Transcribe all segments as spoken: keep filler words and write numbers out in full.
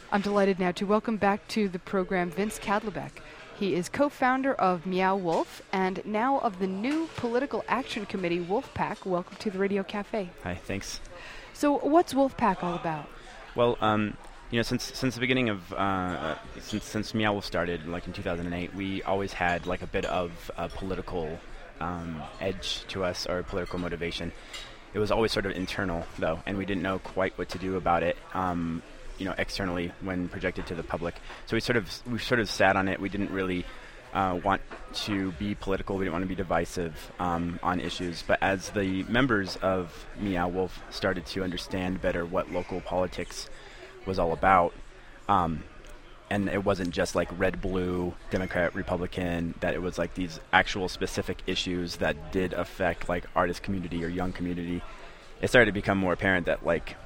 I'm delighted now to welcome back to the program Vince Kadlebec. He is co-founder of Meow Wolf and now of the new political action committee, Wolfpack. Welcome to the Radio Cafe. Hi, thanks. So what's Wolfpack all about? Well, um, you know, since since the beginning of, uh, uh, since since Meow Wolf started, like in two thousand eight, we always had like a bit of a political um, edge to us, or political motivation. It was always sort of internal, though, and we didn't know quite what to do about it. Um, you know, externally when projected to the public. So we sort of we sort of sat on it. We didn't really uh, want to be political. We didn't want to be divisive um, on issues. But as the members of Meow Wolf started to understand better what local politics was all about, um, and it wasn't just like red, blue, Democrat, Republican, that it was like these actual specific issues that did affect like artist community or young community, it started to become more apparent that like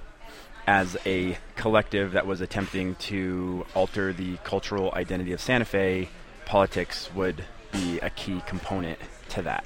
as a collective that was attempting to alter the cultural identity of Santa Fe, politics would be a key component to that.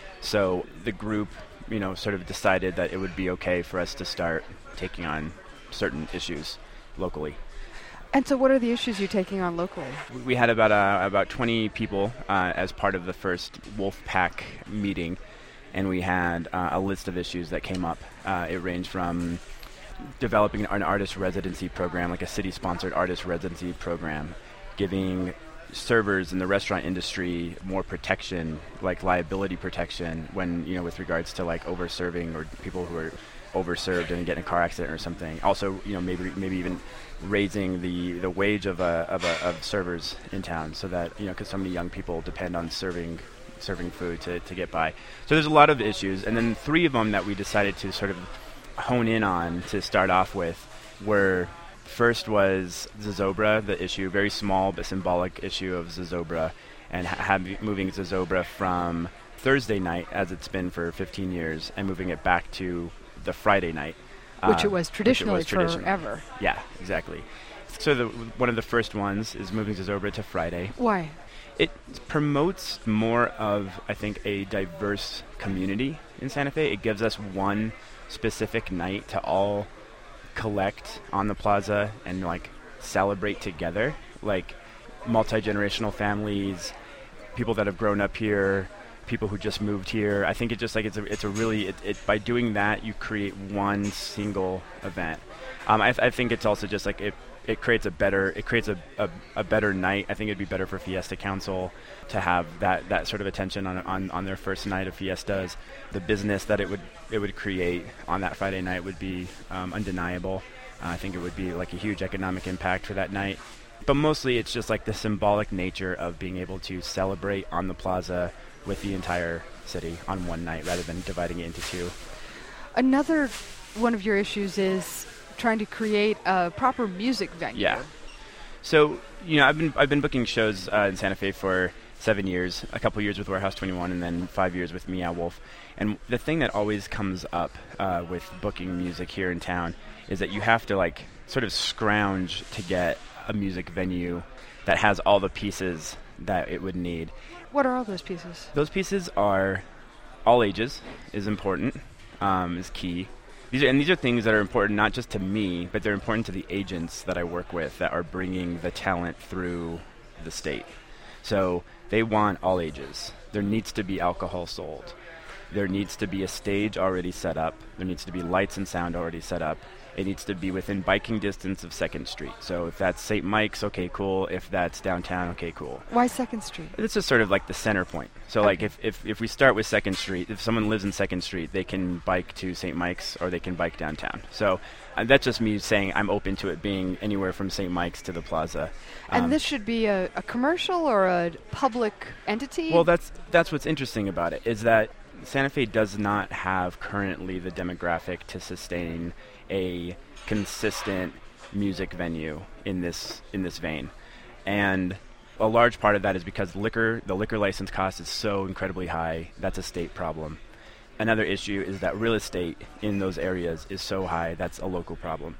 So the group, you know, sort of decided that it would be okay for us to start taking on certain issues locally. And so what are the issues you're taking on locally? We had about uh, about twenty people uh, as part of the first Wolfpack meeting, and we had uh, a list of issues that came up. Uh, it ranged from developing an artist residency program, like a city-sponsored artist residency program, giving servers in the restaurant industry more protection, like liability protection, when, you know, with regards to like over-serving or people who are overserved and get in a car accident or something. Also, you know, maybe maybe even raising the, the wage of a, of a of servers in town, so that, you know, because so many young people depend on serving serving food to, to get by. So there's a lot of issues, and then three of them that we decided to sort of hone in on to start off with were, first was Zozobra, the issue, very small but symbolic issue of Zozobra, and ha- have, moving Zozobra from Thursday night, as it's been for fifteen years, and moving it back to the Friday night. Which uh, it was traditionally which it was traditional. forever. Yeah, exactly. So the, one of the first ones is moving Zozobra to Friday. Why? It promotes more of, I think, a diverse community in Santa Fe. It gives us one specific night to all collect on the plaza and like celebrate together, like multi-generational families, people that have grown up here, people who just moved here. I think it just like it's a it's a really it, it by doing that you create one single event. Um, I, th- I think it's also just like it it creates a better it creates a, a, a better night. I think it'd be better for Fiesta Council to have that, that sort of attention on, on on their first night of fiestas. The business that it would it would create on that Friday night would be um, undeniable. Uh, I think it would be like a huge economic impact for that night. But mostly it's just like the symbolic nature of being able to celebrate on the plaza with the entire city on one night rather than dividing it into two. Another one of your issues is trying to create a proper music venue. Yeah. So, you know, I've been I've been booking shows uh, in Santa Fe for seven years, a couple years with Warehouse twenty-one, and then five years with Meow Wolf. And the thing that always comes up uh, with booking music here in town is that you have to like sort of scrounge to get a music venue that has all the pieces that it would need. What are all those pieces? Those pieces are all ages is important, um, is key. These are, and these are things that are important not just to me, but they're important to the agents that I work with that are bringing the talent through the state. So they want all ages. There needs to be alcohol sold. There needs to be a stage already set up. There needs to be lights and sound already set up. It needs to be within biking distance of second Street. So if that's Saint Mike's, okay, cool. If that's downtown, okay, cool. Why second Street? This is sort of like the center point. So okay. like if, if, if we start with second Street, if someone lives in second Street, they can bike to Saint Mike's or they can bike downtown. So uh, that's just me saying I'm open to it being anywhere from Saint Mike's to the plaza. And um, this should be a, a commercial or a public entity? Well, that's that's what's interesting about it, is that Santa Fe does not have currently the demographic to sustain a consistent music venue in this in this vein. And a large part of that is because liquor, the liquor license cost is so incredibly high. That's a state problem. Another issue is that real estate in those areas is so high. That's a local problem.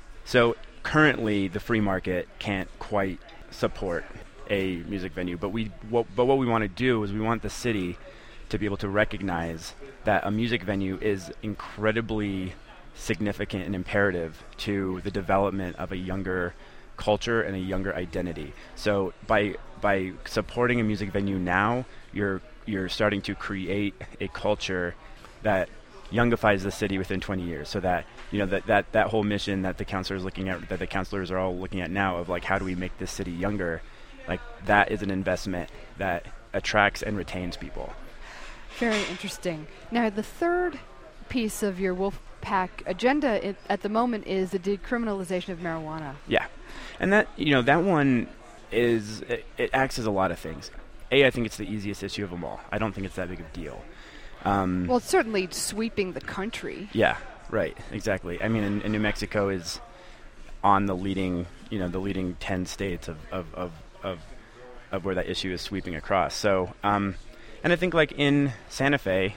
So currently, the free market can't quite support a music venue. But we, what, but what we want to do is we want the city to be able to recognize that a music venue is incredibly significant and imperative to the development of a younger culture and a younger identity. So by by supporting a music venue now, you're you're starting to create a culture that youngifies the city within twenty years, so that you know that, that that whole mission that the councilors looking at, that the councilors are all looking at now, of like, how do we make this city younger, like that is an investment that attracts and retains people. Very interesting. Now, the third piece of your Wolfpack agenda it, at the moment is the decriminalization of marijuana. Yeah, and that you know that one is it, it acts as a lot of things. A, I think it's the easiest issue of them all. I don't think it's that big of a deal. Um, well, it's certainly sweeping the country. Yeah, right, exactly. I mean, and, and New Mexico is on the leading, you know, the leading ten states of of of of, of where that issue is sweeping across. So, um, and I think like in Santa Fe,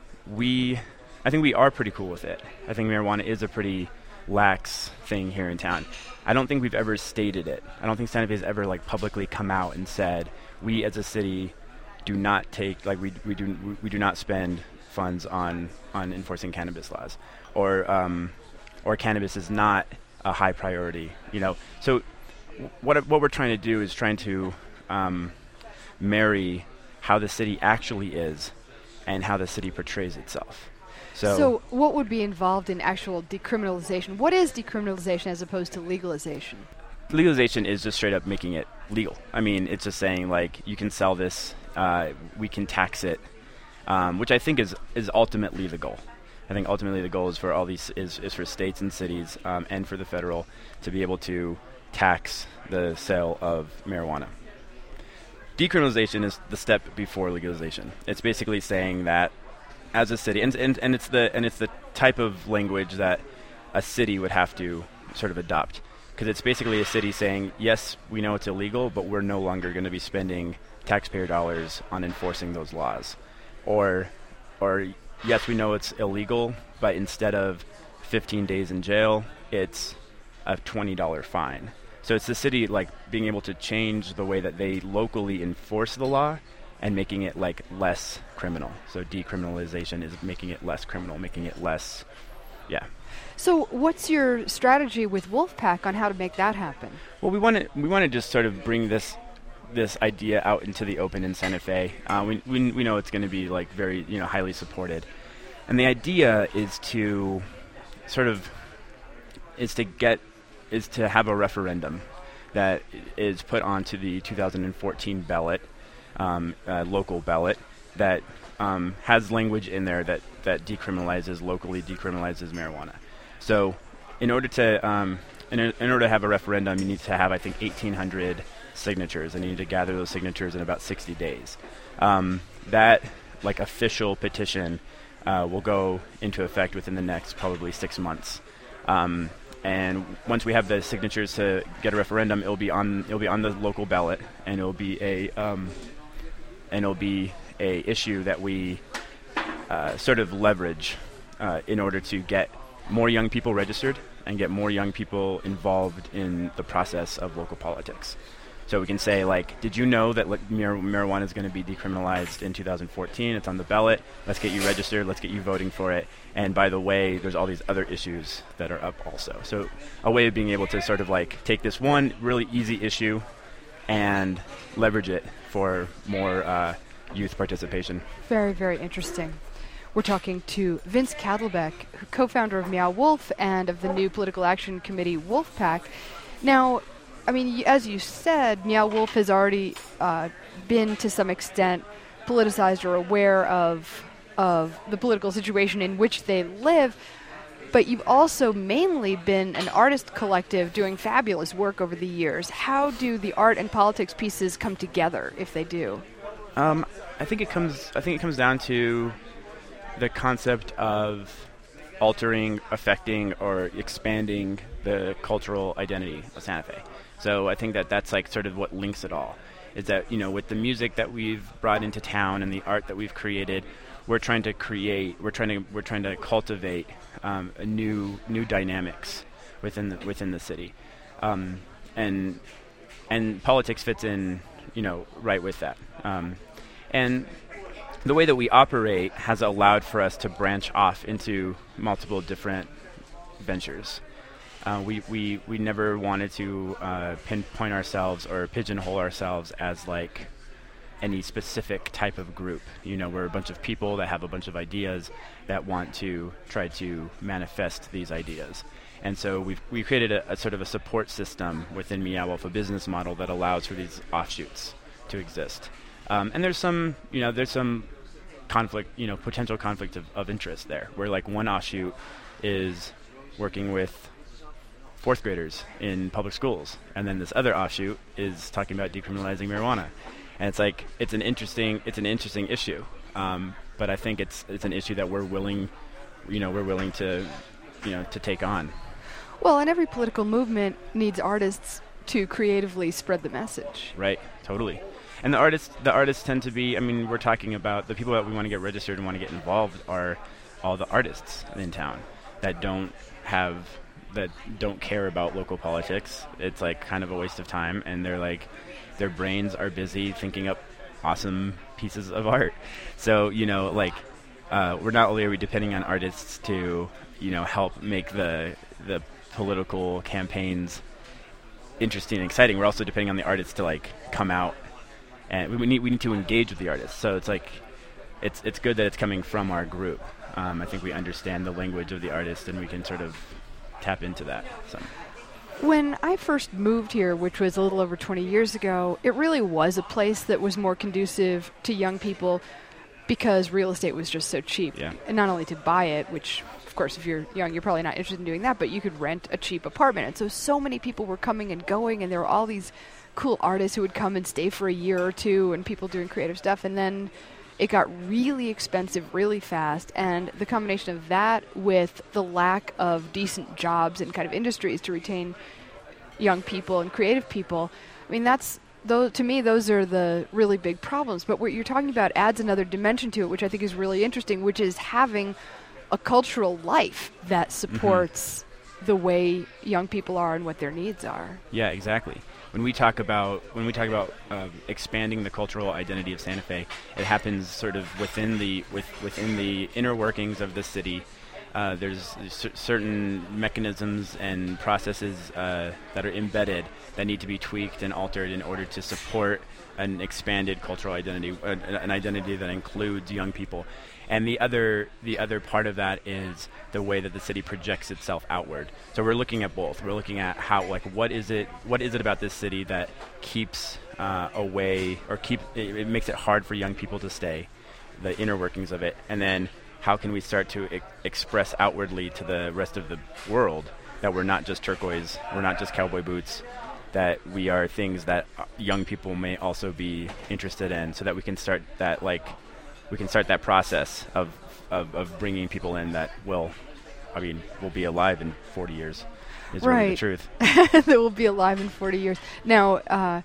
we, I think we are pretty cool with it. I think marijuana is a pretty lax thing here in town. I don't think we've ever stated it. I don't think Santa Fe has ever like publicly come out and said, we as a city do not take, like we we do we, we do not spend funds on on enforcing cannabis laws, or um, or cannabis is not a high priority. You know, so what what we're trying to do is trying to um, marry how the city actually is and how the city portrays itself. So, so what would be involved in actual decriminalization? What is decriminalization as opposed to legalization? Legalization is just straight up making it legal. I mean, it's just saying, like, you can sell this, uh, we can tax it, um, which I think is, is ultimately the goal. I think ultimately the goal is for all these is, is for states and cities um, and for the federal to be able to tax the sale of marijuana. Decriminalization is the step before legalization. It's basically saying that as a city, and, and and it's the and it's the type of language that a city would have to sort of adopt, because it's basically a city saying, yes, we know it's illegal, but we're no longer going to be spending taxpayer dollars on enforcing those laws, or or yes, we know it's illegal, but instead of fifteen days in jail, it's a twenty dollar fine. So it's the city like being able to change the way that they locally enforce the law and making it like less criminal. So decriminalization is making it less criminal, making it less, yeah. So what's your strategy with Wolfpack on how to make that happen? Well, we want to we want to just sort of bring this this idea out into the open in Santa Fe. Uh, we, we we know it's going to be like very you know highly supported, and the idea is to sort of is to get is to have a referendum that is put onto the two thousand fourteen ballot. Um, uh, local ballot that um, has language in there that, that decriminalizes, locally decriminalizes marijuana. So in order to um, in, in order to have a referendum, you need to have, I think, eighteen hundred signatures, and you need to gather those signatures in about sixty days. Um, that like official petition uh, will go into effect within the next probably six months. Um, and once we have the signatures to get a referendum, it'll be on it'll be on the local ballot, and it'll be a um, and it'll be a issue that we uh, sort of leverage uh, in order to get more young people registered and get more young people involved in the process of local politics. So we can say, like, did you know that like, mar- marijuana is going to be decriminalized in two thousand fourteen? It's on the ballot. Let's get you registered. Let's get you voting for it. And by the way, there's all these other issues that are up also. So a way of being able to sort of like take this one really easy issue and leverage it for more uh, youth participation. Very, very interesting. We're talking to Vince Kadlubek, co-founder of Meow Wolf and of the new political action committee Wolfpack. Now, I mean, y- as you said, Meow Wolf has already uh, been to some extent politicized or aware of of the political situation in which they live. But you've also mainly been an artist collective doing fabulous work over the years. How do the art and politics pieces come together, if they do? Um, I think it comes. I think it comes down to the concept of altering, affecting, or expanding the cultural identity of Santa Fe. So I think that that's like sort of what links it all. Is that you know with the music that we've brought into town and the art that we've created, we're trying to create. We're trying to. We're trying to cultivate. Um, a new new dynamics within the within the city, um, and and politics fits in, you know, right with that. Um, and the way that we operate has allowed for us to branch off into multiple different ventures. Uh, we, we, we never wanted to uh, pinpoint ourselves or pigeonhole ourselves as like any specific type of group. You know, we're a bunch of people that have a bunch of ideas that want to try to manifest these ideas. And so we've we created a, a sort of a support system within Meow Wolf, a business model that allows for these offshoots to exist. Um, and there's some, you know, there's some conflict, you know, potential conflict of, of interest there, where like one offshoot is working with fourth graders in public schools, and then this other offshoot is talking about decriminalizing marijuana. And it's like it's an interesting it's an interesting issue, um, but I think it's it's an issue that we're willing, you know, we're willing to, you know, to take on. Well, and every political movement needs artists to creatively spread the message. Right, totally. And the artists the artists tend to be, I mean, we're talking about the people that we want to get registered and want to get involved are all the artists in town that don't have that don't care about local politics. It's like kind of a waste of time, and they're like their brains are busy thinking up awesome pieces of art. So, you know, like uh, we're not only are we depending on artists to, you know, help make the the political campaigns interesting and exciting, we're also depending on the artists to like come out, and we, we need we need to engage with the artists. So it's like it's it's good that it's coming from our group. Um, I think we understand the language of the artist, and we can sort of tap into that. So. When I first moved here, which was a little over twenty years ago, it really was a place that was more conducive to young people because real estate was just so cheap. Yeah. And not only to buy it, which, of course, if you're young, you're probably not interested in doing that, but you could rent a cheap apartment. And so, so many people were coming and going, and there were all these cool artists who would come and stay for a year or two, and people doing creative stuff. And then it got really expensive really fast, and the combination of that with the lack of decent jobs and kind of industries to retain young people and creative people, I mean, that's, though, to me, those are the really big problems. But what you're talking about adds another dimension to it, which I think is really interesting, which is having a cultural life that supports mm-hmm. the way young people are and what their needs are. Yeah, exactly. When we talk about when we talk about uh, expanding the cultural identity of Santa Fe, it happens sort of within the with, within the inner workings of the city. Uh, there's c- certain mechanisms and processes uh, that are embedded that need to be tweaked and altered in order to support an expanded cultural identity, uh, an identity that includes young people. And the other the other part of that is the way that the city projects itself outward. So we're looking at both. We're looking at how, like, what is it what is it about this city that keeps uh, away or keep it, it makes it hard for young people to stay, the inner workings of it, and then how can we start to e- express outwardly to the rest of the world that we're not just turquoise, we're not just cowboy boots, that we are things that uh, young people may also be interested in, so that we can start that like. We can start that process of, of, of bringing people in that will, I mean, will be alive in forty years, is right. really the truth. That will be alive in forty years. Now, uh,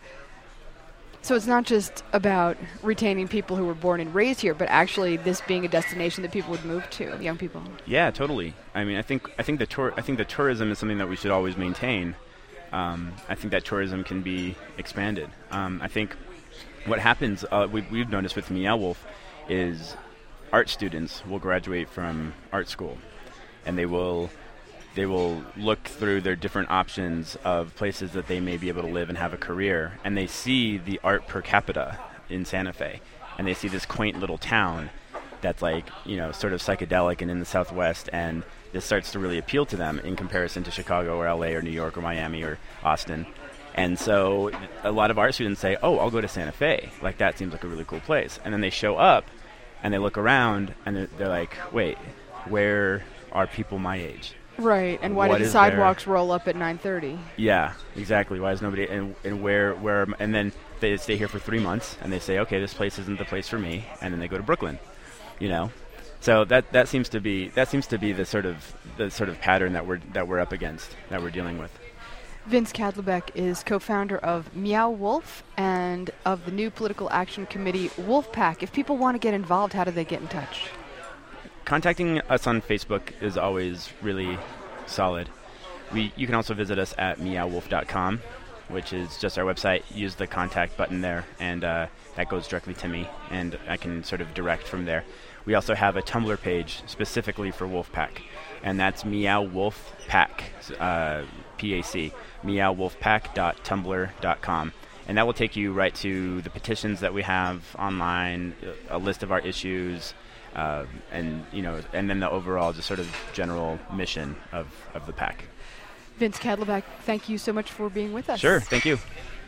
so it's not just about retaining people who were born and raised here, but actually this being a destination that people would move to, young people. Yeah, totally. I mean, I think I think the tour I think the tourism is something that we should always maintain. Um, I think that tourism can be expanded. Um, I think what happens, uh, we, we've noticed with Meow Wolf, is art students will graduate from art school, and they will they will look through their different options of places that they may be able to live and have a career, and they see the art per capita in Santa Fe, and they see this quaint little town that's like, you know, sort of psychedelic and in the Southwest, and this starts to really appeal to them in comparison to Chicago or L A or New York or Miami or Austin. And so a lot of art students say, oh, I'll go to Santa Fe. Like, that seems like a really cool place. And then they show up, and they look around, and they're, they're like, wait, where are people my age? Right, and why What do the is sidewalks roll up at nine thirty? Yeah, exactly. Why is nobody, and, and where, where, am- and then they stay here for three months, and they say, okay, this place isn't the place for me, and then they go to Brooklyn, you know? So that, that seems to be, that seems to be the sort of, the sort of pattern that we're, that we're up against, that we're dealing with. Vince Kadlebec is co-founder of Meow Wolf and of the new political action committee Wolfpack. If people want to get involved, how do they get in touch? Contacting us on Facebook is always really solid. We you can also visit us at meow wolf dot com, which is just our website. Use the contact button there, and uh, that goes directly to me, and I can sort of direct from there. we also have a Tumblr page specifically for Wolfpack, and that's Meow Wolf Pack, uh, P A C, meow wolf pack dot tumblr dot com. And that will take you right to the petitions that we have online, a list of our issues, uh, and you know, and then the overall just sort of general mission of, of the pack. Vince Cadleback, thank you so much for being with us. Sure, thank you.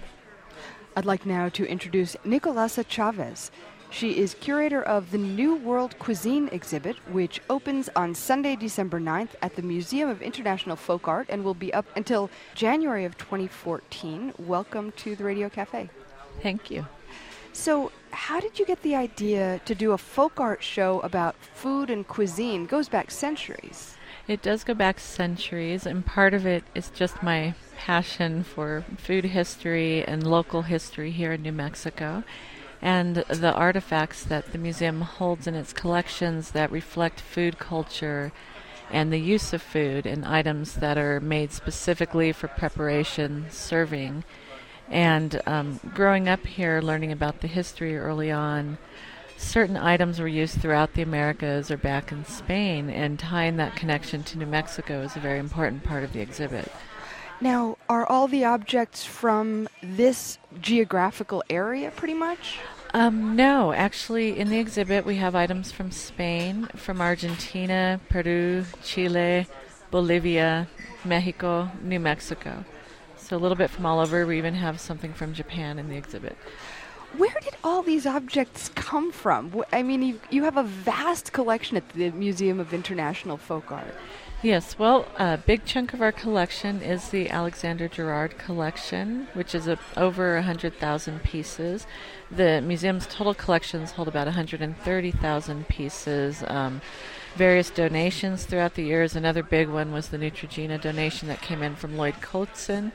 I'd like now to introduce Nicolasa Chavez. She is curator of the New World Cuisine exhibit, which opens on Sunday, December ninth at the Museum of International Folk Art and will be up until January of twenty fourteen. Welcome to the Radio Cafe. Thank you. So, how did you get the idea to do a folk art show about food and cuisine? It goes back centuries. It does go back centuries, and part of it is just my passion for food history and local history here in New Mexico, and the artifacts that the museum holds in its collections that reflect food culture and the use of food and items that are made specifically for preparation, serving. And um, growing up here, learning about the history early on, certain items were used throughout the Americas or back in Spain, and tying that connection to New Mexico is a very important part of the exhibit. Now, are all the objects from this geographical area, pretty much? Um, no, actually, in the exhibit we have items from Spain, from Argentina, Peru, Chile, Bolivia, Mexico, New Mexico. So a little bit from all over. We even have something from Japan in the exhibit. Where did all these objects come from? Wh- I mean, you, you have a vast collection at the Museum of International Folk Art. Yes, well, a big chunk of our collection is the Alexander Gerard collection, which is a, over one hundred thousand pieces. The museum's total collections hold about one hundred thirty thousand pieces. Um, various donations throughout the years. Another big one was the Neutrogena donation that came in from Lloyd Coates.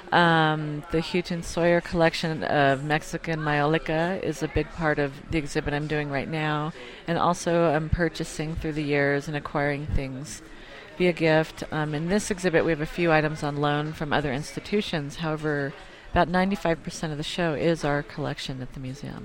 Um, the Houghton Sawyer collection of Mexican Mayolica is a big part of the exhibit I'm doing right now, and also I'm purchasing through the years and acquiring things via gift. Um, in this exhibit we have a few items on loan from other institutions. However, about ninety-five percent of the show is our collection at the museum.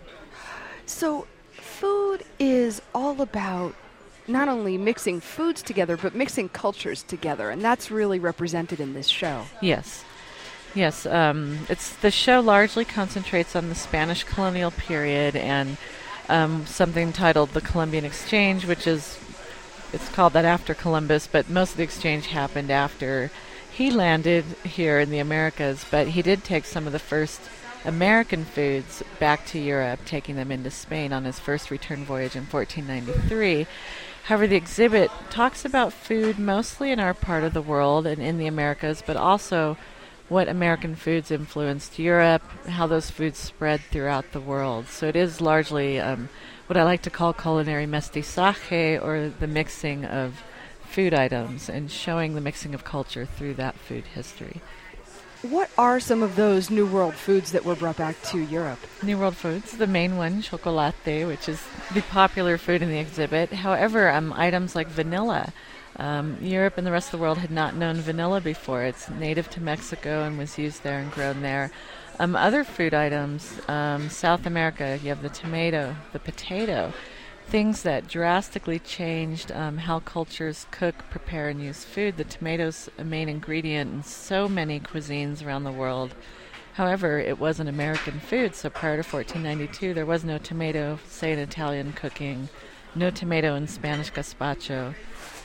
So food is all about not only mixing foods together, but mixing cultures together, and that's really represented in this show. Yes. Yes, um, it's the show largely concentrates on the Spanish colonial period and um, something titled the Columbian Exchange, which is, it's called that after Columbus, but most of the exchange happened after he landed here in the Americas, but he did take some of the first American foods back to Europe, taking them into Spain on his first return voyage in fourteen ninety-three. However, the exhibit talks about food mostly in our part of the world and in the Americas, but also what American foods influenced Europe, how those foods spread throughout the world. So it is largely um, what I like to call culinary mestizaje, or the mixing of food items and showing the mixing of culture through that food history. What are some of those New World foods that were brought back to Europe? New World foods, the main one, chocolate, which is the popular food in the exhibit. However, um, items like vanilla, Um, Europe and the rest of the world had not known vanilla before. It's native to Mexico and was used there and grown there. Um, other food items, um, South America, you have the tomato, the potato, things that drastically changed um, how cultures cook, prepare, and use food. The tomato's a main ingredient in so many cuisines around the world. However, it was an American food, so prior to fourteen ninety-two, there was no tomato, say, in Italian cooking, no tomato in Spanish gazpacho.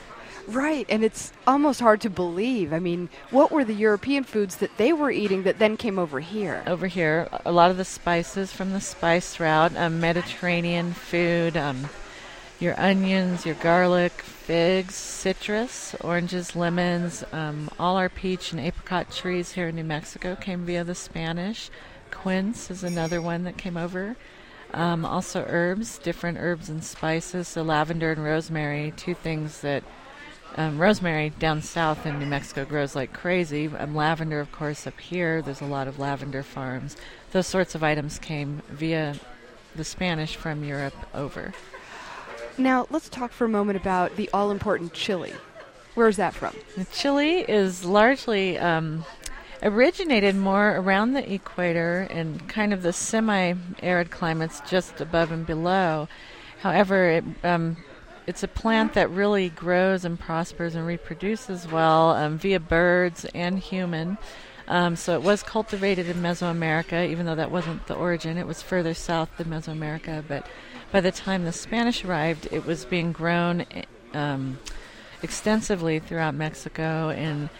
Right, and it's almost hard to believe. I mean, what were the European foods that they were eating that then came over here? Over here, a lot of the spices from the spice route, um, Mediterranean food, um, your onions, your garlic, figs, citrus, oranges, lemons, um, all our peach and apricot trees here in New Mexico came via the Spanish. Quince is another one that came over. Um, also herbs, different herbs and spices, so lavender and rosemary, two things that Um, rosemary down south in New Mexico grows like crazy. Um, lavender, of course, up here, there's a lot of lavender farms. Those sorts of items came via the Spanish from Europe over. Now, let's talk for a moment about the all-important chili. Where's that from? The chili is largely um, originated more around the equator and kind of the semi-arid climates just above and below. However, it, um, it's a plant that really grows and prospers and reproduces well um, via birds and human. Um, so it was cultivated in Mesoamerica, even though that wasn't the origin. It was further south than Mesoamerica. But by the time the Spanish arrived, it was being grown um, extensively throughout Mexico. And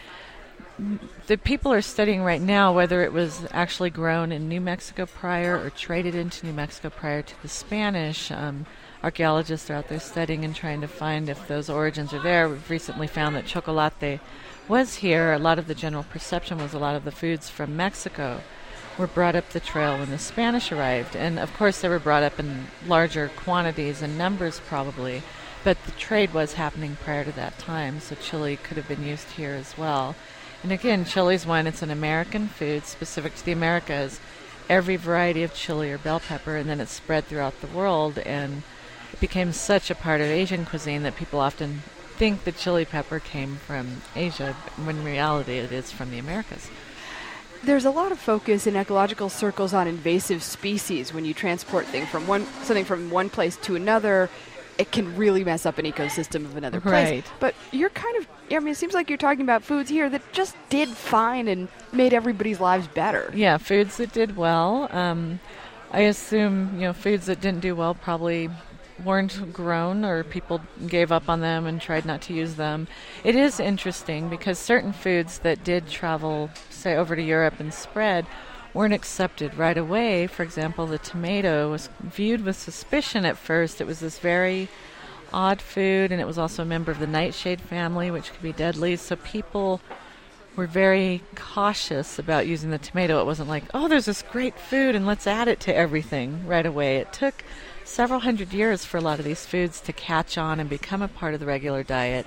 the people are studying right now whether it was actually grown in New Mexico prior or traded into New Mexico prior to the Spanish. Um, archaeologists are out there studying and trying to find if those origins are there. We've recently found that chocolate was here. A lot of the general perception was a lot of the foods from Mexico were brought up the trail when the Spanish arrived. And of course they were brought up in larger quantities and numbers probably, but the trade was happening prior to that time, so chili could have been used here as well. And again, chili's one, it's an American food specific to the Americas. Every variety of chili or bell pepper, and then it's spread throughout the world, and it became such a part of Asian cuisine that people often think the chili pepper came from Asia, when in reality it is from the Americas. There's a lot of focus in ecological circles on invasive species. When you transport thing from one something from one place to another, it can really mess up an ecosystem of another place. Right. But you're kind of, I mean, it seems like you're talking about foods here that just did fine and made everybody's lives better. Yeah, foods that did well. Um, I assume, you know, foods that didn't do well probably weren't grown, or people gave up on them and tried not to use them. It is interesting because certain foods that did travel, say, over to Europe and spread weren't accepted right away. For example, the tomato was viewed with suspicion at first. It was this very odd food, and it was also a member of the nightshade family, which could be deadly. So people were very cautious about using the tomato. It wasn't like, oh, there's this great food and let's add it to everything right away. It took several hundred years for a lot of these foods to catch on and become a part of the regular diet.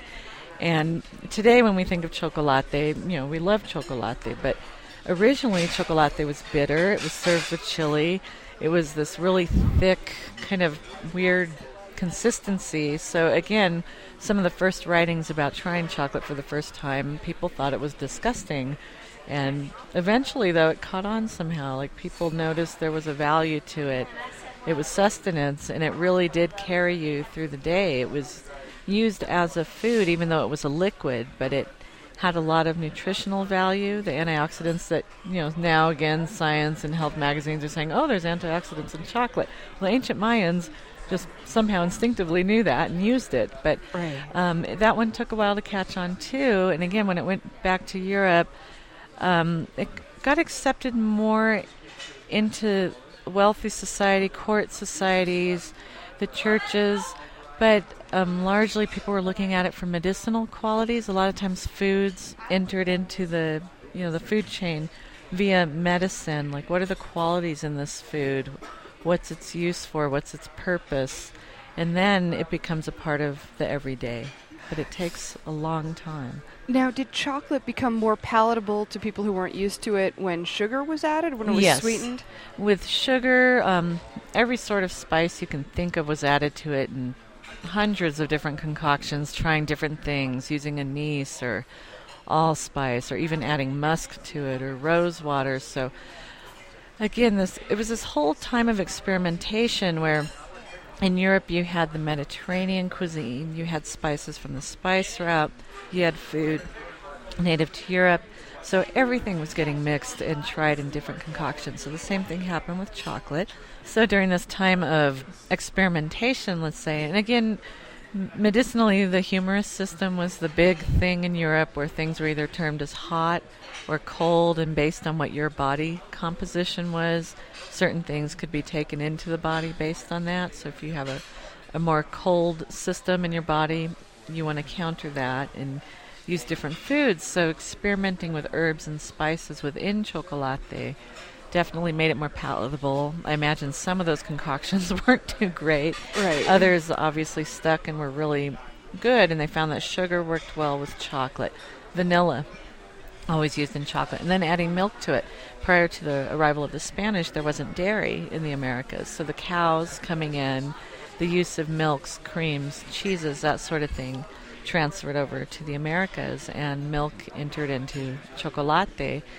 And today when we think of chocolate, you know, we love chocolate, but originally chocolate was bitter. It was served with chili. It was this really thick, kind of weird consistency. So again, some of the first writings about trying chocolate for the first time, people thought it was disgusting. And eventually, though, it caught on somehow. Like, people noticed there was a value to it. It was sustenance, and it really did carry you through the day. It was used as a food, even though it was a liquid, but it had a lot of nutritional value. The antioxidants that, you know, now again, science and health magazines are saying, oh, there's antioxidants in chocolate. Well, the ancient Mayans just somehow instinctively knew that and used it. But right. um, that one took a while to catch on, too. And again, when it went back to Europe, um, it got accepted more into wealthy society, court societies, the churches, but um, largely people were looking at it for medicinal qualities. A lot of times foods entered into the, you know, the food chain via medicine. Like, what are the qualities in this food? What's its use for? What's its purpose? And then it becomes a part of the everyday. But it takes a long time. Now, did chocolate become more palatable to people who weren't used to it when sugar was added, when it was yes. sweetened? With sugar, um, every sort of spice you can think of was added to it, and hundreds of different concoctions, trying different things, using anise or allspice, or even adding musk to it, or rose water. So, again, this it was this whole time of experimentation where in Europe, you had the Mediterranean cuisine, you had spices from the spice route, you had food native to Europe, so everything was getting mixed and tried in different concoctions. So the same thing happened with chocolate. So during this time of experimentation, let's say, and again, medicinally, the humerus system was the big thing in Europe, where things were either termed as hot or cold, and based on what your body composition was, certain things could be taken into the body based on that. So if you have a, a more cold system in your body, you want to counter that and use different foods. So experimenting with herbs and spices within chocolate definitely made it more palatable. I imagine some of those concoctions weren't too great. Right. Others obviously stuck and were really good, and they found that sugar worked well with chocolate. Vanilla, always used in chocolate, and then adding milk to it. Prior to the arrival of the Spanish, there wasn't dairy in the Americas, so the cows coming in, the use of milks, creams, cheeses, that sort of thing, transferred over to the Americas, and milk entered into chocolate.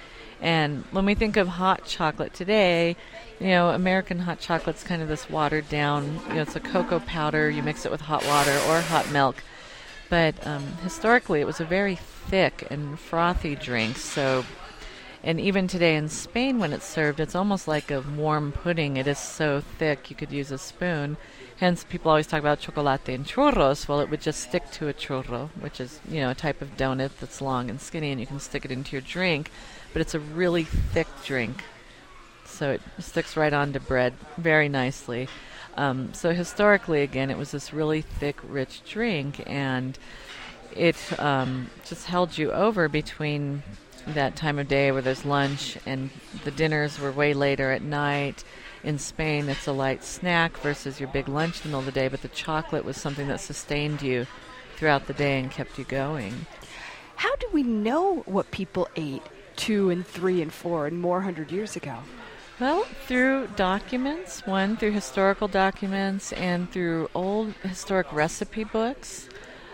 And when we think of hot chocolate today, you know, American hot chocolate's kind of this watered down, you know, it's a cocoa powder, you mix it with hot water or hot milk. But um, historically, it was a very thick and frothy drink. So, and even today in Spain, when it's served, it's almost like a warm pudding. It is so thick, you could use a spoon. Hence, people always talk about chocolate and churros. Well, it would just stick to a churro, which is, you know, a type of donut that's long and skinny, and you can stick it into your drink. But it's a really thick drink, so it sticks right onto bread very nicely. Um, so historically, again, it was this really thick, rich drink, and it um, just held you over between that time of day where there's lunch and the dinners were way later at night. In Spain, it's a light snack versus your big lunch in the middle of the day, but the chocolate was something that sustained you throughout the day and kept you going. How do we know what people ate two and three and four and more hundred years ago? Well, through documents, one, through historical documents and through old historic recipe books,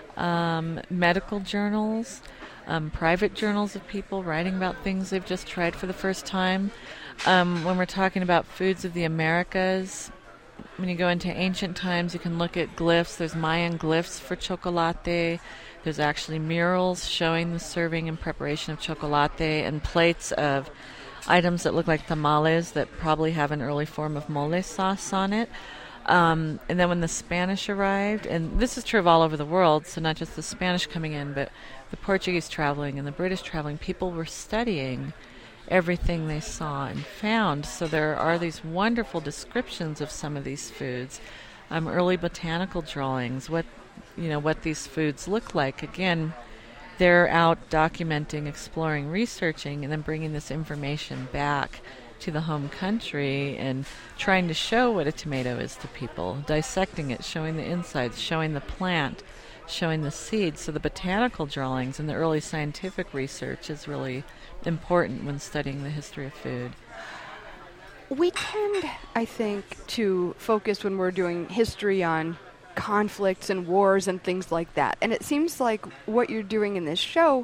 um, medical journals, um, private journals of people writing about things they've just tried for the first time. Um, when we're talking about foods of the Americas, when you go into ancient times, you can look at glyphs. There's Mayan glyphs for chocolate. There's actually murals showing the serving and preparation of chocolate and plates of items that look like tamales that probably have an early form of mole sauce on it. Um, and then when the Spanish arrived, and this is true of all over the world, so not just the Spanish coming in, but the Portuguese traveling and the British traveling, people were studying everything they saw and found. So there are these wonderful descriptions of some of these foods, um, early botanical drawings, what you know what these foods look like. Again, they're out documenting, exploring, researching, and then bringing this information back to the home country and trying to show what a tomato is to people, dissecting it, showing the insides, showing the plant, showing the seeds. So the botanical drawings and the early scientific research is really important when studying the history of food. We tend, I think, to focus when we're doing history on conflicts and wars and things like that. And it seems like what you're doing in this show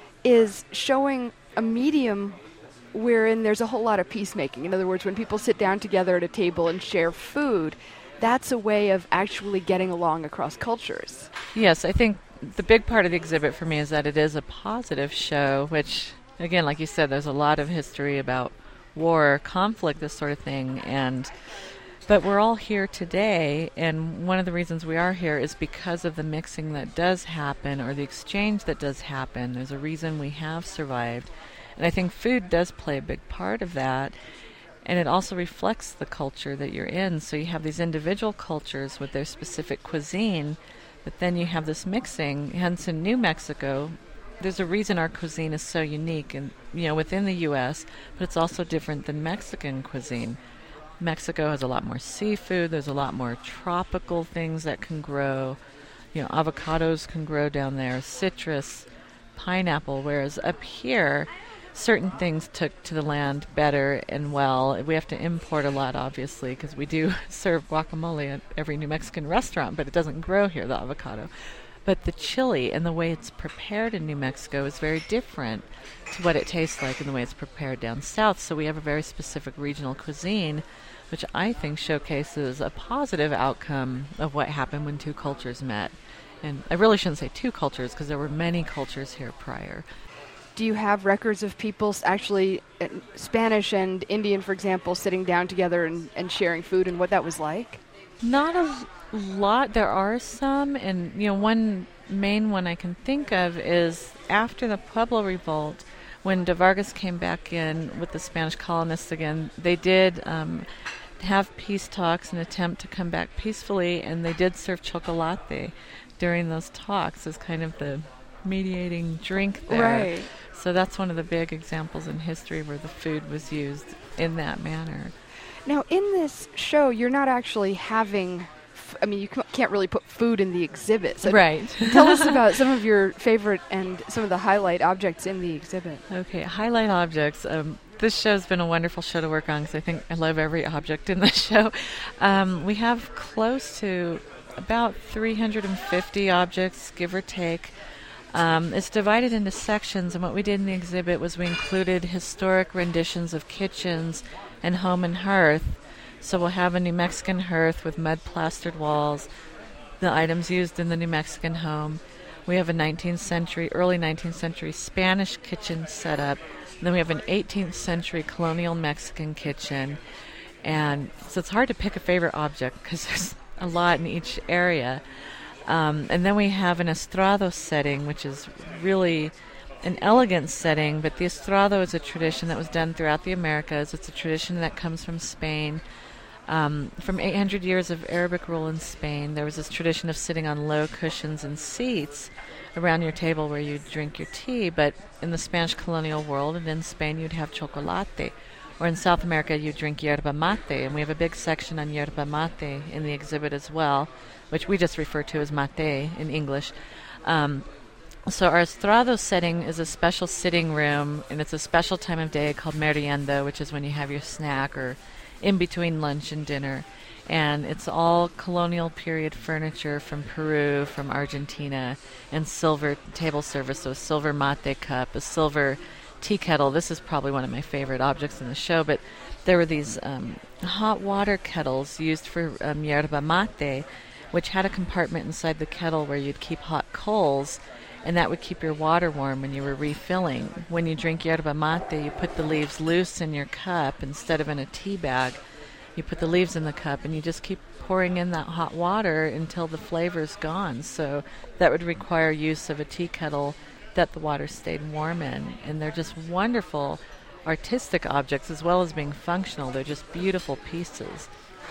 is showing a medium wherein there's a whole lot of peacemaking. In other words, when people sit down together at a table and share food, that's a way of actually getting along across cultures. Yes, I think the big part of the exhibit for me is that it is a positive show, which, again, like you said, there's a lot of history about war, conflict, this sort of thing, and but we're all here today, and one of the reasons we are here is because of the mixing that does happen, or the exchange that does happen. There's a reason we have survived, and I think food does play a big part of that, and it also reflects the culture that you're in. So you have these individual cultures with their specific cuisine, but then you have this mixing. Hence, in New Mexico, there's a reason our cuisine is so unique, and you know, within the U S, but it's also different than Mexican cuisine. Mexico has a lot more seafood. There's a lot more tropical things that can grow. You know, avocados can grow down there, citrus, pineapple, whereas up here, certain things took to the land better and well. We have to import a lot, obviously, because we do serve guacamole at every New Mexican restaurant, but it doesn't grow here, the avocado. But the chili and the way it's prepared in New Mexico is very different to what it tastes like and the way it's prepared down south. So we have a very specific regional cuisine, which I think showcases a positive outcome of what happened when two cultures met. And I really shouldn't say two cultures, because there were many cultures here prior. Do you have records of people actually, uh, Spanish and Indian, for example, sitting down together and, and sharing food, and what that was like? Not a lot. There are some, and you know, one main one I can think of is after the Pueblo Revolt, when de Vargas came back in with the Spanish colonists again. They did um, have peace talks and attempt to come back peacefully, and they did serve chocolate during those talks as kind of the mediating drink there. Right. So that's one of the big examples in history where the food was used in that manner. Now, in this show, you're not actually having, f- I mean, you c- can't really put food in the exhibit. So right. Tell us about some of your favorite and some of the highlight objects in the exhibit. Okay, highlight objects. Um, this show's been a wonderful show to work on, because I think I love every object in the show. Um, we have close to about three hundred fifty objects, give or take. Um, it's divided into sections, and what we did in the exhibit was we included historic renditions of kitchens and home and hearth. So we'll have a New Mexican hearth with mud-plastered walls, the items used in the New Mexican home. We have a nineteenth century, early nineteenth century Spanish kitchen setup. Then we have an eighteenth century colonial Mexican kitchen. And so it's hard to pick a favorite object because there's a lot in each area. Um, and then we have an estrado setting, which is really an elegant setting, but the estrado is a tradition that was done throughout the Americas. It's a tradition that comes from Spain. Um, from eight hundred years of Arabic rule in Spain, there was this tradition of sitting on low cushions and seats around your table where you drink your tea, but in the Spanish colonial world and in Spain you'd have chocolate. Or in South America you drink yerba mate, and we have a big section on yerba mate in the exhibit as well, which we just refer to as mate in English. Um, so our estrado setting is a special sitting room, and it's a special time of day called merienda, which is when you have your snack or in between lunch and dinner. And it's all colonial period furniture from Peru, from Argentina, and silver table service, so a silver mate cup, a silver tea kettle. This is probably one of my favorite objects in the show, but there were these um, hot water kettles used for um, yerba mate, which had a compartment inside the kettle where you'd keep hot coals, and that would keep your water warm when you were refilling. When you drink yerba mate, you put the leaves loose in your cup instead of in a tea bag. You put the leaves in the cup, and you just keep pouring in that hot water until the flavor's gone. So that would require use of a tea kettle that the water stayed warm in. And they're just wonderful artistic objects as well as being functional. They're just beautiful pieces.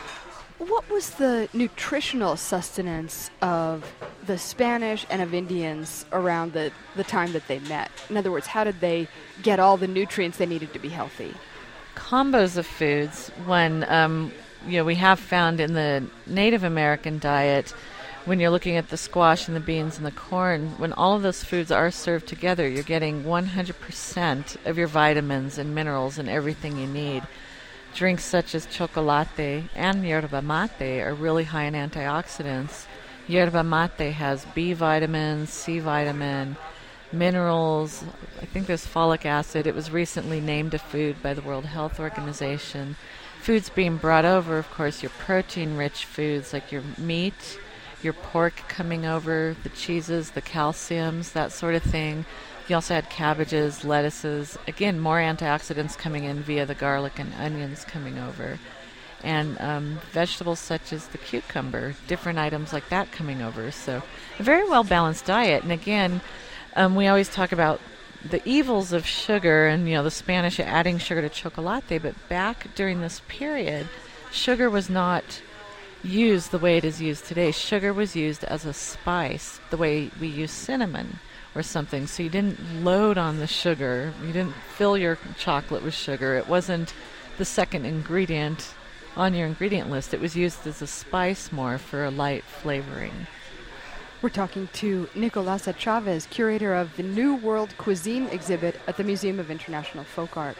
What was the nutritional sustenance of the Spanish and of Indians around the, the time that they met? In other words, how did they get all the nutrients they needed to be healthy? Combos of foods. When um, you know, we have found in the Native American diet, when you're looking at the squash and the beans and the corn, when all of those foods are served together, you're getting one hundred percent of your vitamins and minerals and everything you need. Drinks such as chocolate and yerba mate are really high in antioxidants. Yerba mate has B vitamins, C vitamin, minerals. I think there's folic acid. It was recently named a food by the World Health Organization. Foods being brought over, of course, your protein-rich foods like your meat, your pork coming over, the cheeses, the calciums, that sort of thing. You also had cabbages, lettuces, again, more antioxidants coming in via the garlic and onions coming over. And um, vegetables such as the cucumber, different items like that coming over. So a very well-balanced diet. And again, um, we always talk about the evils of sugar and, you know, the Spanish adding sugar to chocolate. But back during this period, sugar was not used the way it is used today. Sugar was used as a spice, the way we use cinnamon or something. So you didn't load on the sugar. You didn't fill your chocolate with sugar. It wasn't the second ingredient on your ingredient list. It was used as a spice more for a light flavoring. We're talking to Nicolasa Chavez, curator of the New World Cuisine exhibit at the Museum of International Folk Art.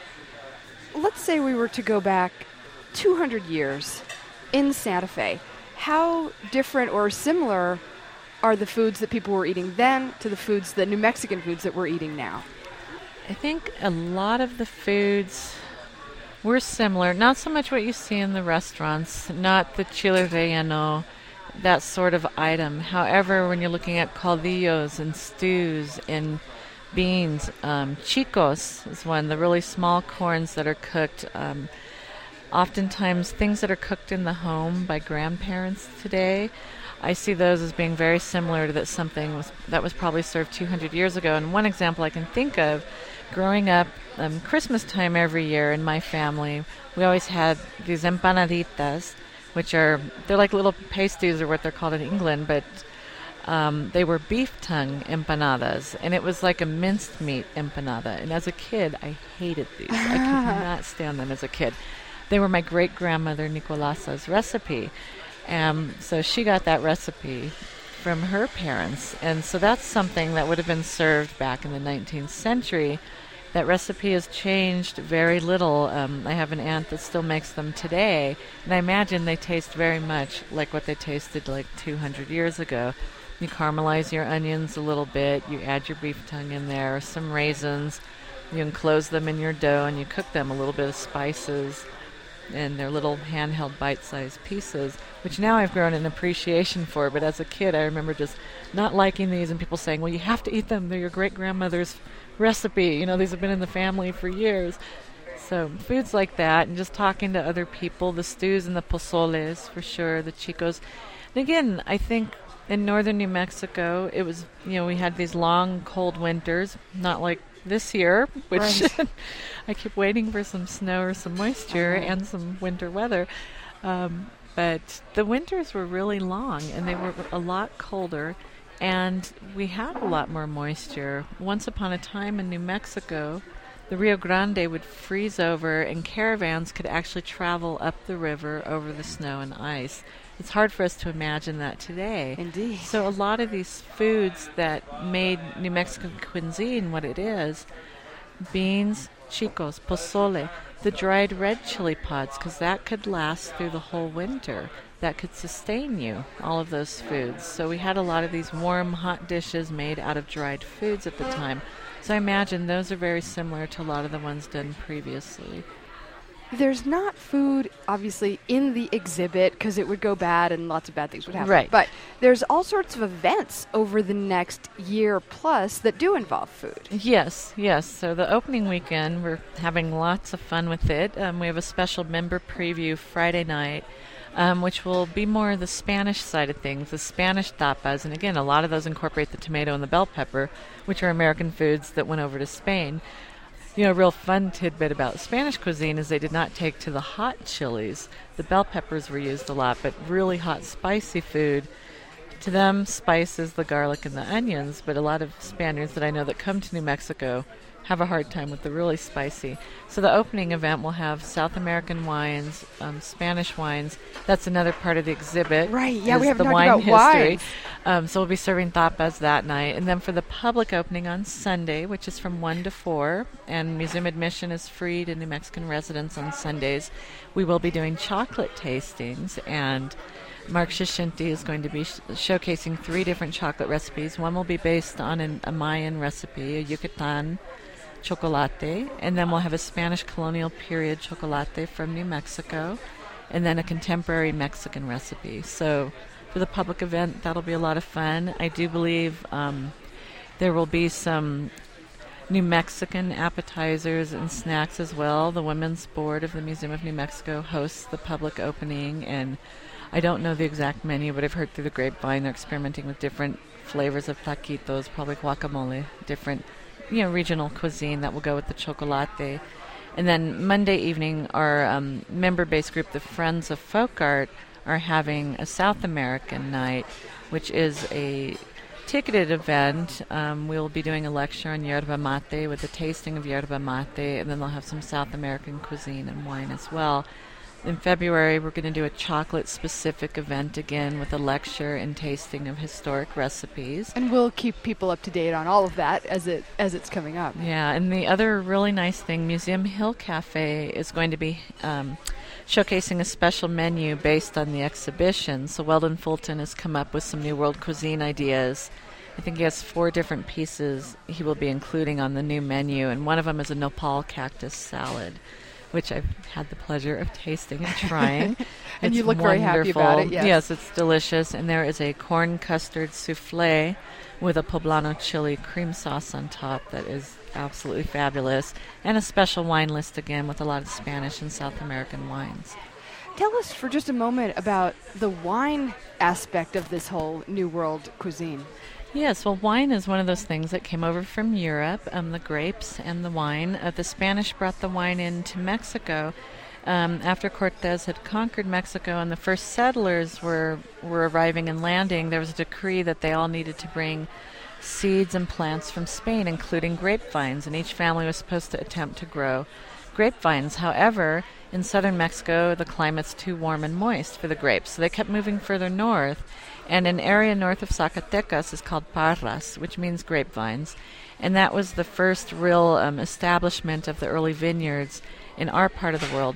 Let's say we were to go back two hundred years in Santa Fe. How different or similar are the foods that people were eating then to the foods, the New Mexican foods that we're eating now? I think a lot of the foods were similar. Not so much what you see in the restaurants, not the chile relleno, that sort of item. However, when you're looking at caldillos and stews and beans, um, chicos is one, the really small corns that are cooked. Um, oftentimes, things that are cooked in the home by grandparents today, I see those as being very similar to that something was, that was probably served two hundred years ago. And one example I can think of, growing up, um, Christmas time every year in my family, we always had these empanaditas, which are, they're like little pasties or what they're called in England, but um, they were beef tongue empanadas, and it was like a minced meat empanada. And as a kid, I hated these. I could not stand them as a kid. They were my great-grandmother Nicolasa's recipe. Um, so she got that recipe from her parents. And so that's something that would have been served back in the nineteenth century. That recipe has changed very little. Um, I have an aunt that still makes them today, and I imagine they taste very much like what they tasted like two hundred years ago. You caramelize your onions a little bit. You add your beef tongue in there, some raisins. You enclose them in your dough, and you cook them a little bit of spices. And they're little handheld bite-sized pieces, which now I've grown an appreciation for. But as a kid, I remember just not liking these, and people saying, well, you have to eat them. They're your great-grandmother's recipe. You know, these have been in the family for years. So foods like that, and just talking to other people, the stews and the pozoles, for sure, the chicos. And again, I think in northern New Mexico, it was, you know, we had these long, cold winters, not like this year, which right. I keep waiting for some snow or some moisture uh-huh. and some winter weather. Um, but the winters were really long, and they were a lot colder, and we had a lot more moisture. Once upon a time in New Mexico, the Rio Grande would freeze over, and caravans could actually travel up the river over the snow and ice. It's hard for us to imagine that today. Indeed. So a lot of these foods that made New Mexican cuisine what it is, beans, chicos, pozole, the dried red chili pods, because that could last through the whole winter. That could sustain you, all of those foods. So we had a lot of these warm, hot dishes made out of dried foods at the time. So I imagine those are very similar to a lot of the ones done previously. There's not food, obviously, in the exhibit because it would go bad and lots of bad things would happen. Right. But there's all sorts of events over the next year plus that do involve food. Yes, yes. So the opening weekend, we're having lots of fun with it. Um, we have a special member preview Friday night, um, which will be more the Spanish side of things, the Spanish tapas. And again, a lot of those incorporate the tomato and the bell pepper, which are American foods that went over to Spain. You know, a real fun tidbit about Spanish cuisine is they did not take to the hot chilies. The bell peppers were used a lot, but really hot, spicy food. To them, spice is the garlic and the onions, but a lot of Spaniards that I know that come to New Mexico have a hard time with the really spicy. So the opening event will have South American wines, um, Spanish wines. That's another part of the exhibit. Right, yeah, we haven't the talked wine about history. wines. Um, so we'll be serving tapas that night. And then for the public opening on Sunday, which is from one to four, and museum admission is free to New Mexican residents on Sundays, we will be doing chocolate tastings. And Mark Shishinti is going to be sh- showcasing three different chocolate recipes. One will be based on an, a Mayan recipe, a Yucatan chocolate, and then we'll have a Spanish colonial period chocolate from New Mexico, and then a contemporary Mexican recipe. So for the public event, that'll be a lot of fun. I do believe um, there will be some New Mexican appetizers and snacks as well. The Women's Board of the Museum of New Mexico hosts the public opening, and I don't know the exact menu, but I've heard through the grapevine they're experimenting with different flavors of taquitos, probably guacamole, different you know, regional cuisine that will go with the chocolate. And then Monday evening, our um, member-based group, the Friends of Folk Art, are having a South American night, which is a ticketed event. Um, we'll be doing a lecture on yerba mate with a tasting of yerba mate, and then they'll have some South American cuisine and wine as well. In February, we're going to do a chocolate-specific event again with a lecture and tasting of historic recipes. And we'll keep people up to date on all of that as it as it's coming up. Yeah, and the other really nice thing, Museum Hill Cafe is going to be um, showcasing a special menu based on the exhibition. So Weldon Fulton has come up with some New World cuisine ideas. I think he has four different pieces he will be including on the new menu, and one of them is a nopal cactus salad, which I've had the pleasure of tasting and trying. And it's you look wonderful. very happy about it, yes. Yes, it's delicious. And there is a corn custard souffle with a poblano chili cream sauce on top that is absolutely fabulous. And a special wine list again with a lot of Spanish and South American wines. Tell us for just a moment about the wine aspect of this whole New World cuisine. Yes, well, wine is one of those things that came over from Europe, um, the grapes and the wine. Uh, the Spanish brought the wine into Mexico um, after Cortez had conquered Mexico, and the first settlers were, were arriving and landing. There was a decree that they all needed to bring seeds and plants from Spain, including grapevines, and each family was supposed to attempt to grow grapevines. However, in southern Mexico, the climate's too warm and moist for the grapes, so they kept moving further north. And an area north of Zacatecas is called Parras, which means grapevines. And that was the first real um, establishment of the early vineyards in our part of the world.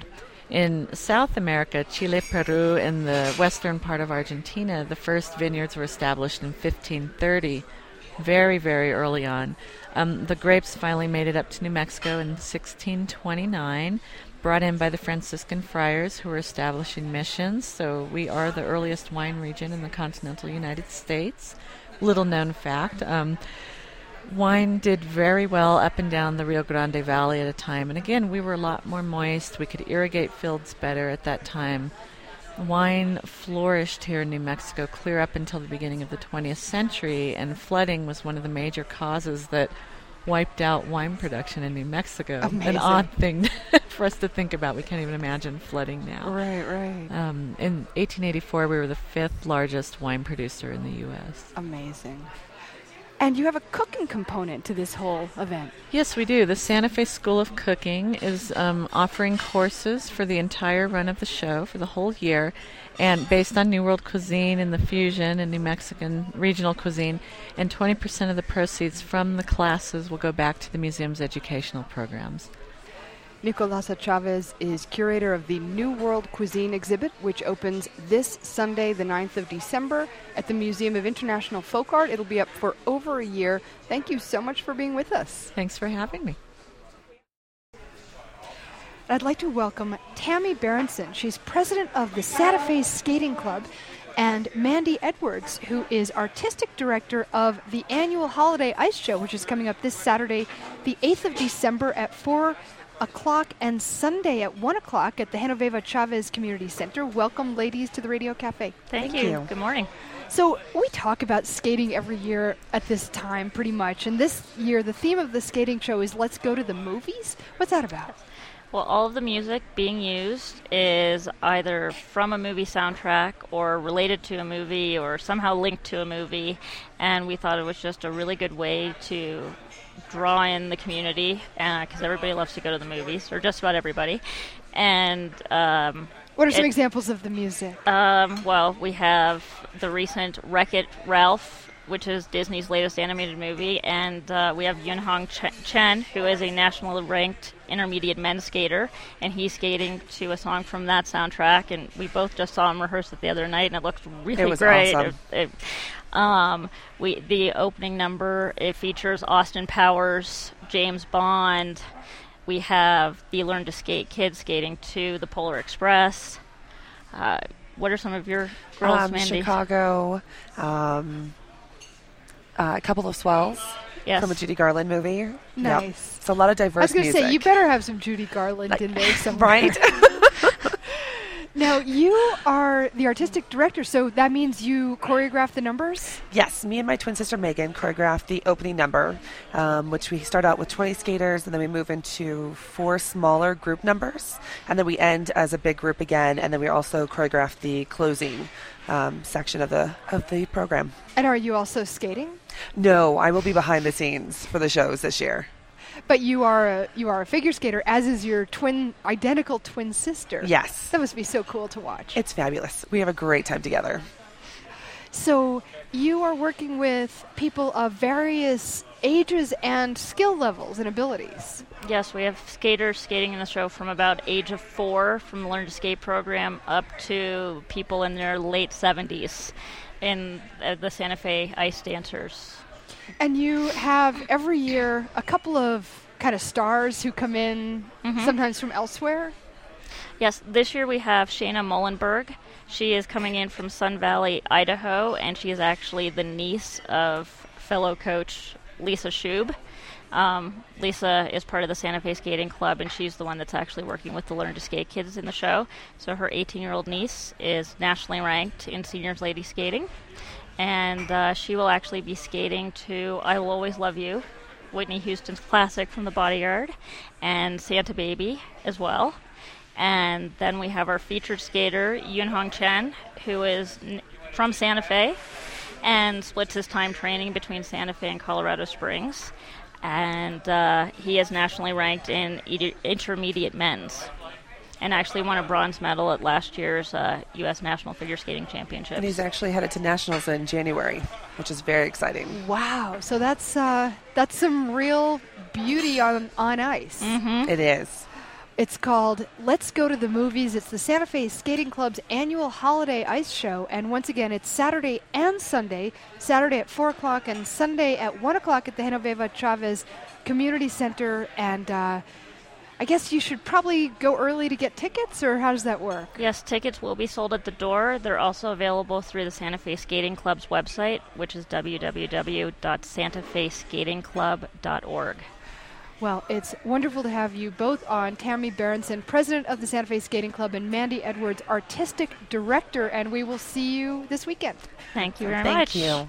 In South America, Chile, Peru, and the western part of Argentina, the first vineyards were established in fifteen thirty, very, very early on. Um, the grapes finally made it up to New Mexico in sixteen twenty-nine, brought in by the Franciscan friars who were establishing missions. So we are the earliest wine region in the continental United States. Little known fact. Um, Wine did very well up and down the Rio Grande Valley at a time. And again, we were a lot more moist. We could irrigate fields better at that time. Wine flourished here in New Mexico clear up until the beginning of the twentieth century, and flooding was one of the major causes that wiped out wine production in New Mexico. Amazing. An odd thing for us to think about. We can't even imagine flooding now. Right, right. Um, in eighteen eighty-four, we were the fifth largest wine producer in the U S Amazing. And you have a cooking component to this whole event. Yes, we do. The Santa Fe School of Cooking is um, offering courses for the entire run of the show for the whole year, and based on New World cuisine and the fusion and New Mexican regional cuisine, and twenty percent of the proceeds from the classes will go back to the museum's educational programs. Nicolasa Chavez is curator of the New World Cuisine exhibit, which opens this Sunday, the ninth of December, at the Museum of International Folk Art. It'll be up for over a year. Thank you so much for being with us. Thanks for having me. I'd like to welcome Tammy Berenson. She's president of the Santa Fe Skating Club, and Mandy Edwards, who is artistic director of the annual Holiday Ice Show, which is coming up this Saturday, the eighth of December at four o'clock and Sunday at one o'clock at the Genoveva Chavez Community Center. Welcome, ladies, to the Radio Cafe. Thank, Thank you. you. Good morning. So we talk about skating every year at this time pretty much, and this year the theme of the skating show is Let's Go to the Movies. What's that about? Well, all of the music being used is either from a movie soundtrack or related to a movie or somehow linked to a movie, and we thought it was just a really good way to draw in the community, because uh, everybody loves to go to the movies, or just about everybody. And um, what are some it, examples of the music? Um, well, we have the recent Wreck-It Ralph, which is Disney's latest animated movie, and uh, we have Yun Hong Ch- Chen, who is a nationally ranked intermediate men's skater, and he's skating to a song from that soundtrack, and we both just saw him rehearse it the other night, and it looked really it was great. Awesome. It, it, um, we the opening number, it features Austin Powers, James Bond. We have the Learn to Skate kids skating to the Polar Express. Uh, what are some of your girls, um, Mandy? Chicago, um, uh, a couple of swells. Yes. From a Judy Garland movie. Nice. Yep. It's a lot of diverse I was going to music. say, you better have some Judy Garland in there somewhere. Right? Now, you are the artistic director, so that means you choreograph the numbers? Yes. Me and my twin sister Megan choreographed the opening number, um, which we start out with twenty skaters, and then we move into four smaller group numbers, and then we end as a big group again, and then we also choreograph the closing um, section of the of the program. And are you also skating? No, I will be behind the scenes for the shows this year. But you are a you are a figure skater, as is your twin, identical twin sister. Yes. That must be so cool to watch. It's fabulous. We have a great time together. So you are working with people of various ages and skill levels and abilities. Yes, we have skaters skating in the show from about age of four from the Learn to Skate program up to people in their late seventies in uh, the Santa Fe Ice Dancers. And you have every year a couple of kind of stars who come in, Mm-hmm. sometimes from elsewhere. Yes, this year we have Shayna Mullenberg. She is coming in from Sun Valley, Idaho, and she is actually the niece of fellow coach Lisa Schub. Um, Lisa is part of the Santa Fe Skating Club, and she's the one that's actually working with the Learn to Skate kids in the show. So her eighteen-year-old niece is nationally ranked in seniors lady skating, and uh, she will actually be skating to I Will Always Love You, Whitney Houston's classic from the Bodyguard, and Santa Baby as well. And then we have our featured skater, Yun Hong Chen, who is n- from Santa Fe and splits his time training between Santa Fe and Colorado Springs. And uh, he is nationally ranked in ed- intermediate men's, and actually won a bronze medal at last year's uh, U S National Figure Skating Championships. And he's actually headed to nationals in January, which is very exciting. Wow. So that's uh, that's some real beauty on, on ice. Mm-hmm. It is. It's called Let's Go to the Movies. It's the Santa Fe Skating Club's annual holiday ice show. And once again, it's Saturday and Sunday. Saturday at four o'clock and Sunday at one o'clock at the Genoveva Chavez Community Center. And uh, I guess you should probably go early to get tickets, or how does that work? Yes, tickets will be sold at the door. They're also available through the Santa Fe Skating Club's website, which is w w w dot santa fe skating club dot org. Well, it's wonderful to have you both on. Tammy Berenson, president of the Santa Fe Skating Club, and Mandy Edwards, artistic director, and we will see you this weekend. Thank you very Thank much. you.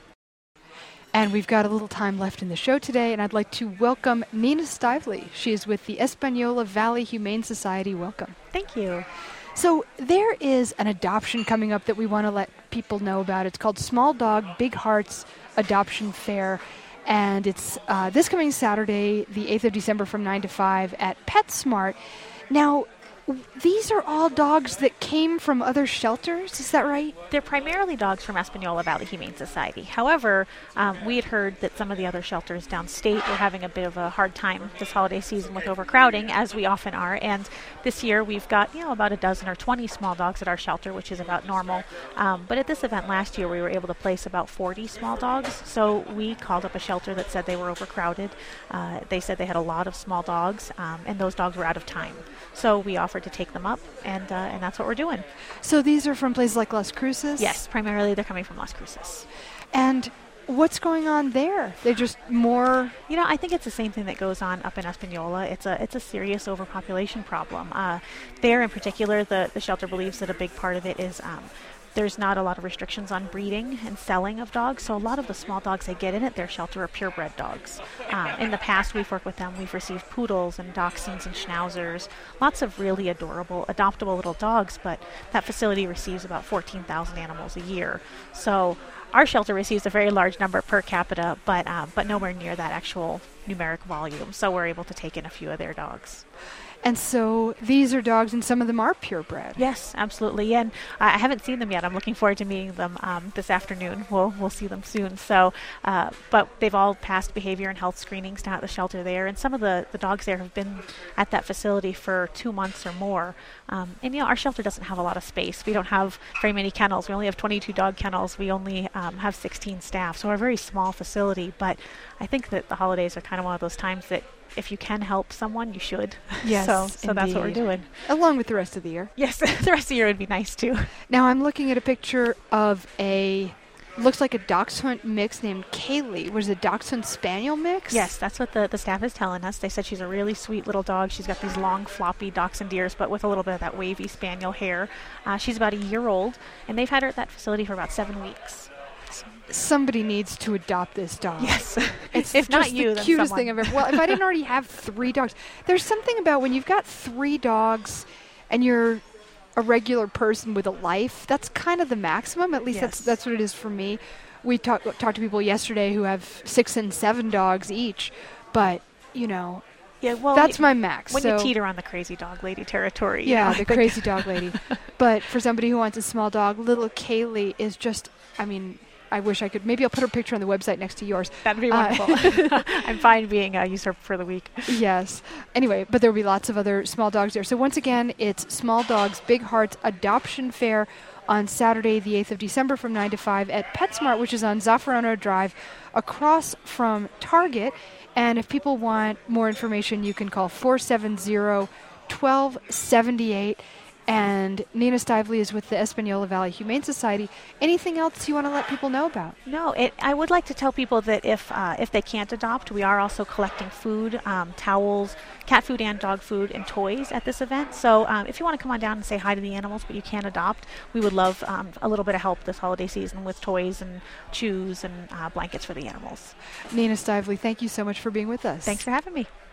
And we've got a little time left in the show today, and I'd like to welcome Nina Stively. She is with the Espanola Valley Humane Society. Welcome. Thank you. So there is an adoption coming up that we want to let people know about. It's called Small Dog, Big Hearts Adoption Fair. And it's uh, this coming Saturday, the eighth of December from nine to five at PetSmart. Now, w- these are all dogs that came from other shelters, is that right? They're primarily dogs from Espanola Valley Humane Society. However, um, we had heard that some of the other shelters downstate were having a bit of a hard time this holiday season with overcrowding, as we often are. And this year we've got, you know, about a dozen or twenty small dogs at our shelter, which is about normal. Um, but at this event last year, we were able to place about forty small dogs. So we called up a shelter that said they were overcrowded. Uh, they said they had a lot of small dogs, um, and those dogs were out of time. So we offered to take them up, and uh, and that's what we're doing. So these are from places like Las Cruces? Yes, primarily they're coming from Las Cruces. And what's going on there? They're just more... You know, I think it's the same thing that goes on up in Espanola. It's a it's a serious overpopulation problem. Uh, there, in particular, the, the shelter believes that a big part of it is um, there's not a lot of restrictions on breeding and selling of dogs, so a lot of the small dogs they get in at their shelter are purebred dogs. Um, in the past, we've worked with them. We've received poodles and dachshunds and schnauzers, lots of really adorable, adoptable little dogs, but that facility receives about fourteen thousand animals a year. So our shelter receives a very large number per capita, but uh, but nowhere near that actual numeric volume, so we're able to take in a few of their dogs. And so these are dogs, and some of them are purebred. Yes, absolutely. And uh, I haven't seen them yet. I'm looking forward to meeting them um, this afternoon. We'll we'll see them soon. So, uh, but they've all passed behavior and health screenings down at the shelter there, and some of the, the dogs there have been at that facility for two months or more. Um, and you know, our shelter doesn't have a lot of space. We don't have very many kennels. We only have twenty-two dog kennels. We only um, have sixteen staff, so we're a very small facility. But I think that the holidays are kind of one of those times that if you can help someone, you should. Yes, so so that's what we're indeed. doing. Along with the rest of the year. Yes, the rest of the year would be nice too. Now I'm looking at a picture of a, looks like a dachshund mix named Kaylee. Was it a dachshund spaniel mix? Yes, that's what the, the staff is telling us. They said she's a really sweet little dog. She's got these long, floppy dachshund ears, but with a little bit of that wavy spaniel hair. Uh, she's about a year old, and they've had her at that facility for about seven weeks. Somebody needs to adopt this dog. Yes. It's if just not you, the then cutest someone. thing I've ever. Well, if I didn't already have three dogs, there's something about when you've got three dogs, and you're a regular person with a life. That's kind of the maximum. At least that's Yes. that's what it is for me. We talked talked to people yesterday who have six and seven dogs each, but you know, Yeah, well, that's y- my max. when so you teeter on the crazy dog lady territory. you yeah, know, I the think- crazy dog lady. But for somebody who wants a small dog, little Kaylee is just. I mean. I wish I could. Maybe I'll put her picture on the website next to yours. That'd be Uh, wonderful. I'm fine being a usurper for the week. Yes. Anyway, but there will be lots of other small dogs there. So once again, it's Small Dogs, Big Hearts Adoption Fair on Saturday, the eighth of December from nine to five at PetSmart, which is on Zaffarano Drive across from Target. And if people want more information, you can call four seven zero, one two seven eight. And Nina Stively is with the Espanola Valley Humane Society. Anything else you want to let people know about? No, it, I would like to tell people that if uh, if they can't adopt, we are also collecting food, um, towels, cat food and dog food, and toys at this event. So um, if you want to come on down and say hi to the animals, but you can't adopt, we would love um, a little bit of help this holiday season with toys and chews and uh, blankets for the animals. Nina Stively, thank you so much for being with us. Thanks for having me.